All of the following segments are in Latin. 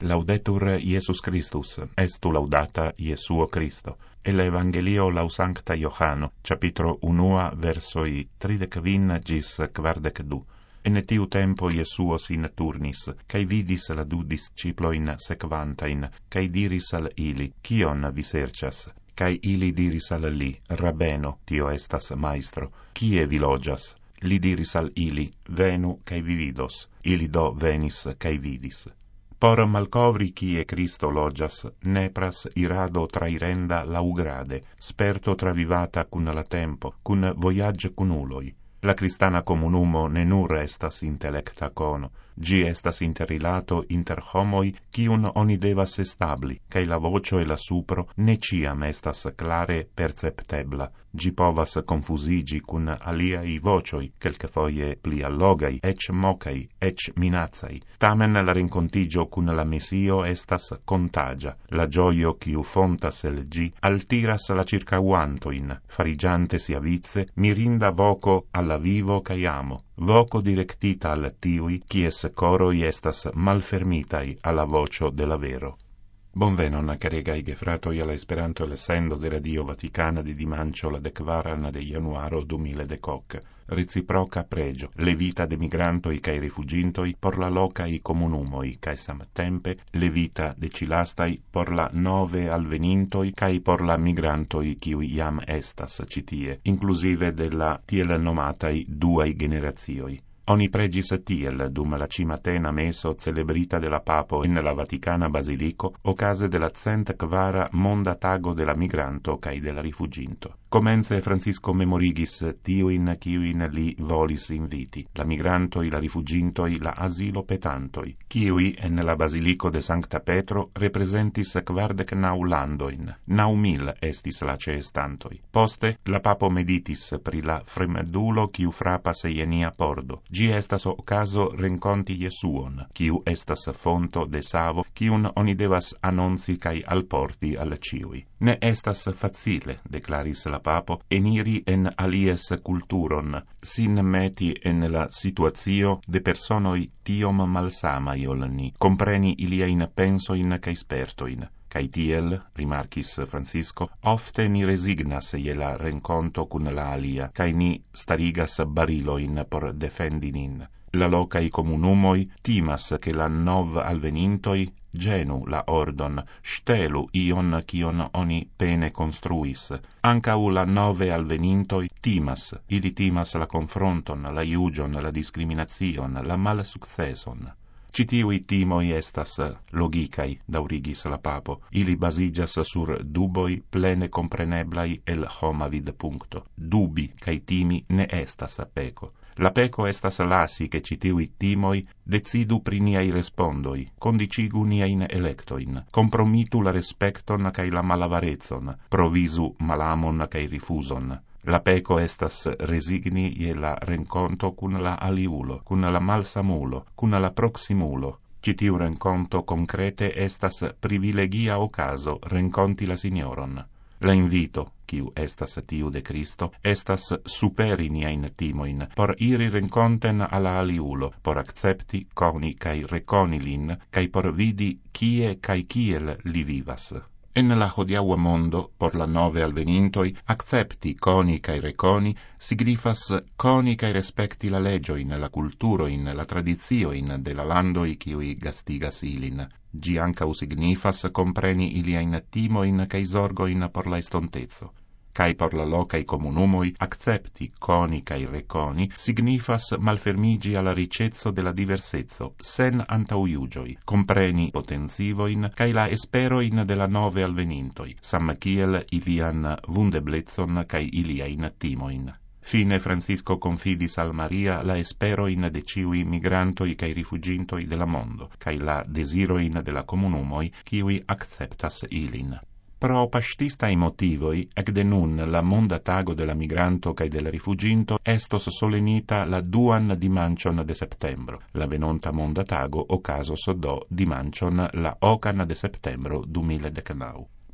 Laudetur Iesus Christus, estu laudata Iesuo Christo. El Evangelio lau Sancta Johano, capitro 1, versoi 35 gis 42. En tiu tempo Iesuo sin turnis, cae vidis la du disciploin sequantain, cae diris al ili, Cion vi sercias? Cae ili diris al li, Rabbeno, tio estas maestro, kie vi logias? Li diris al ili, venu cae vi vidos. Ili do venis cae vidis. Por malcovri kie Cristo logias, nepras irado trairenda laugrade, sperto travivata cun la tempo, cun voyage cun uloi. La cristana comunumo ne nur estas intellecta cono, gi estas interrilato inter homoi cium oni devas establi, cae la vocio e la supro ne ciam estas clare perceptebla, gi povas confusigi cun aliai vocioi, quelquefoie pli allogai, ec mocai, ec minazzai. Tamen la rencontigio cun la Messio estas contagia, la gioio quiu fontas el gi altiras la circauantoin, farigiante sia vize, mirinda voco alla vivo cae amo, voco directita al tiui, quies coroi estas malfermitai alla vocio della vero. Bonvenon, caregai gefratoi, alla Esperanto lessendo de Radio Vaticana di dimancio la 4 de januaro 2018. Reciproca pregio, le vita de migrantoi cae rifugintoi por la locai comunumoi, cae samtempe le vita de cilastai por la nove alvenintoi cae por la migrantoi kiui iam estas citie, inclusive de la tiel nomatai duai generazioi. Oni pregis tiel dum la cimatena meso celebrita de la Papo in la Vaticana Basilico, ocase de la 104 monda tago de la migranto cae de la rifuginto. Comence Francisco memorigis tiuin ciuin li volis inviti, la migrantoi, la rifugintoi, la asilo petantoi, ciui en la Basilico de Sancta Petro representis 49 landoin, 9.000 estis la ceestantoi. Poste, la Papo meditis pri la fremdulo ciu frapas ienia pordo. Gi estas ocaso renconti Iesuon, ciu estas fonto de savo, ciun oni devas annonci cae alporti al ciui. Ne estas facile, declaris la Papo, eniri en alies culturon, sin meti en la situatio de personoi tiom malsamai ol ni, compreni iliain pensoin cae spertoin. Cae tiel, rimarcis Francisco, ofte ni resignas je la renconto cun la alia, cae ni starigas bariloin por defendi nin. La locai comunumoi timas che la nov alvenintoi genu la ordon, stelu ion cion oni pene construis. Ancau la nove alvenintoi timas, ili timas la confronton, la iugion, la discriminazion, la mal successon. Citiui timoi estas logicai, daurigis la Papo, ili basigas sur duboi plene compreneblai el homa vid puncto. Dubi cae timi ne estas peco. La peco estas lasi che citiui timoi decidu pri niai respondoi, condicigu niain electoin, compromitu la respecton cae la malavarezon, provisu malamon cae rifuson. La peco estas resigni je la renconto cun la aliulo, cun la malsamulo, cun la proximulo. Citiu renconto concrete estas privilegia ocaso renconti la Signoron. La invito, quiu estas tiu de Cristo, estas superi niain timoin, por iri renconten alla aliulo, por accepti, coni cae reconi lin, cae por vidi kie cae kiel li vivas. En la hodiaua mondo, por la nove alvenintoi, accepti coni cae reconi signifas coni cae respecti la legioin, la culturoin, la tradizioin de la landoi ciui gastigas ilin. Gi ancau signifas compreni iliain timoin cae zorgoin por la estontezo. Cae por la locai comunumoi accepti coni cae reconi signifas malfermigi alla ricezzo de la diversezzo, sen antauiugioi, compreni potenzivoin cae la esperoin de la nove alvenintoi, sam ciel ilian vundeblezzon cae iliain timoin. Fine Francisco confidis al Maria la esperoin de ciui migrantoi cae rifugintoi de la mondo, cae la desiroin de la comunumoi ciui acceptas ilin. Pro pastistai motivoi, ec de nun la monda tago de la migranto cae del rifuginto estos solenita la 2 dimancion de septembro. La venonta monda tago ocasos do dimancion la 8 de septembro 2019.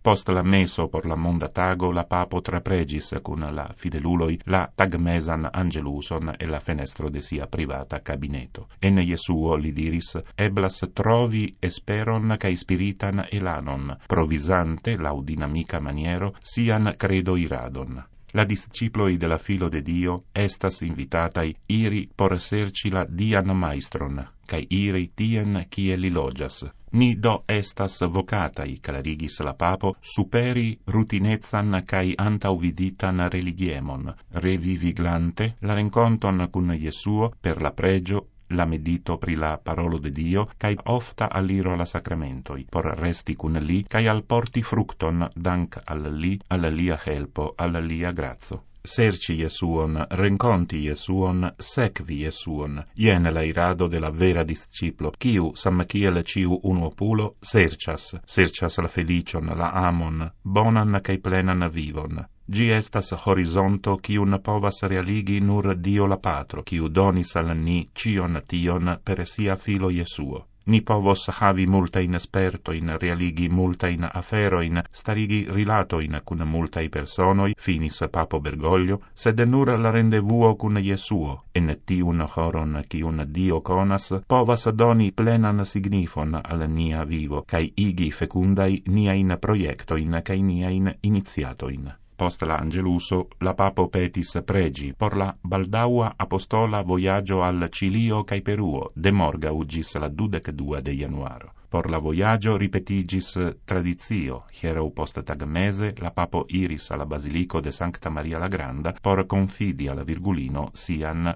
Post la meso por la monda tago la papo trapregis cun la fideluloi la tagmesan angeluson e la fenestro de sia privata cabineto. En Jesuo li diris, eblas trovi esperon cae spiritan elanon, provisante, laudinamica maniero, sian credo iradon. La disciploi de la filo de Dio estas invitatai iri por serci la dian maestron, cae iri tien cie li logias. Ni do estas vocatai, clarigis la papo, superi rutinezan cae antauviditan religiemon, reviviglante la renconton cun Jesuo per la pregio, la medito pri la parolo de Dio, cae ofta alliro alla sacramentoi, por resti cun li, cae al porti fructon, dank al li, alla lia helpo, alla lia grazo. Serci Jesuon, renconti Jesuon, secvi Jesuon, ien la irado de la vera disciplo, quiu, sam ciel ciu unuopulo, sercias la felicion, la amon, bonan cae plenan vivon. Gi estas horizonto quiun povas realigi nur Dio la Patro, quiu donis al ni cion tion per sia filo Jesuo. Ni povos havi multain spertoin, realigi multain aferoin, starigi rilatoin cun multai personoi, finis papo Bergoglio, sed nur la rendevuo cun Jesuo, en tiun horon quiun Dio conas, povas doni plenan signifon al nia vivo, cae igi fecundai niain proiectoin cae niain iniziatoin. Post la Angeluso, la papo petis pregi por la baldaua apostola voyaggio al Cilio cae Peruo, de morgau gis la 22 de januaro. Por la voyaggio ripetigis tradizio, hierau post tagmese la papo iris alla Basilico de Sancta Maria la Granda por confidi alla Virgulino sian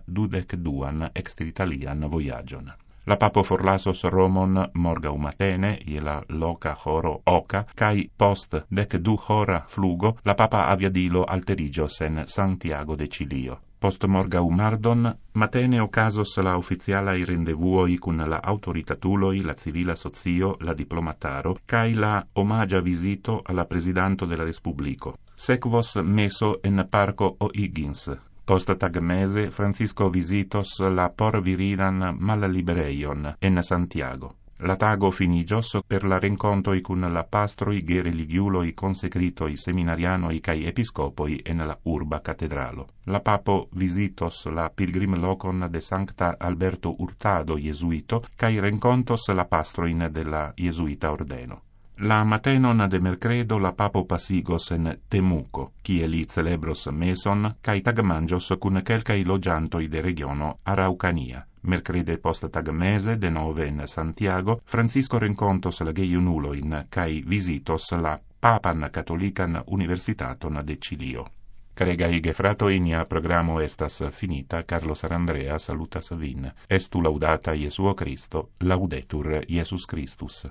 22 extritalian voyagion. La papo forlasos Romon morgau matene, ie la loca horo oca, cae post 12 hora flugo, la papa aviadilo alterigios en Santiago de Cilio. Post morgau mardon, matene ocasos la ufficialai rendevuoi cun la autoritatuloi, la civila socio, la diplomataro, cae la omagia visito alla presidanto della Respublico. Sequos meso en Parco O'Higgins. Post tagmese, Francisco visitos la porvirinan mallibereion en Santiago. La tago finigios per la rencontoi cun la pastroi ge religiuloi consecritoi seminarianoi cae episcopoi en la urba catedralo. La papo visitos la pilgrim locon de Sancta Alberto Hurtado Jesuito cae rencontos la pastroin de la Jesuita ordeno. La matenon de mercredo la papo pasigos en Temuco, cie li celebros meson, cae tagmangios cun quelcai logiantoi de regiono Araucania. Mercrede post tagmese, de nove in Santiago, Francisco rencontos la geiunuloin, cae visitos la Papan Catolican Universitaton de Cilio. Caregai gefratoi, nia programo estas finita. Carlos Arandrea salutas vin. Estu laudata Jesuo Christo, laudetur Jesus Christus.